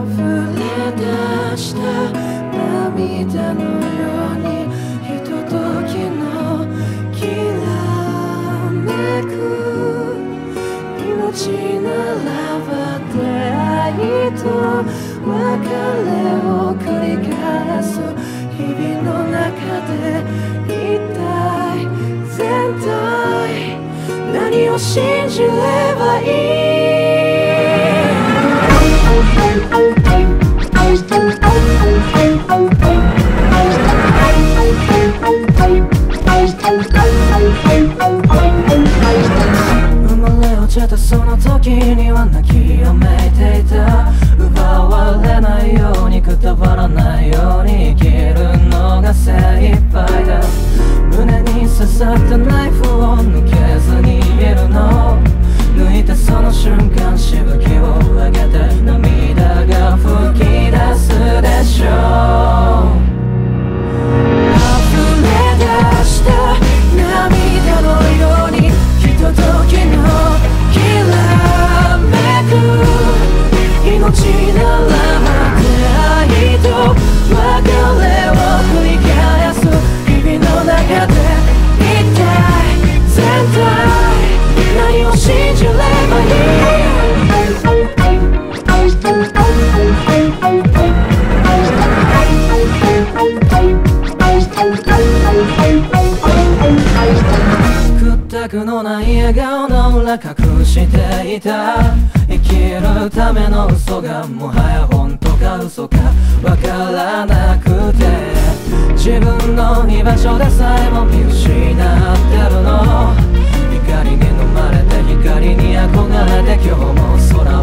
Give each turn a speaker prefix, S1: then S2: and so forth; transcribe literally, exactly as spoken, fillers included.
S1: 溢れ出した涙のようにひとときのきらめく命ならば出会いと別れを繰り返す日々の中で一体全体何を信じればいい生まれ落ちたその時には泣きやめていた奪われないようにくたばらないように生きるのが精一杯だ胸に刺さったナイフを抜けずにいるの抜いたその瞬間しぶきを上げて涙が吹き出すでしょう溢れ出した涙のようにひとときのきらめく命ならば出会いと別れを繰り返す日々の中で一体全体何を信じればいい屈託のない笑顔の裏隠していた生きるための嘘がもはや本当か嘘かわからなくて自分の居場所でさえも見失ってるの光に飲まれて光に憧れて今日も空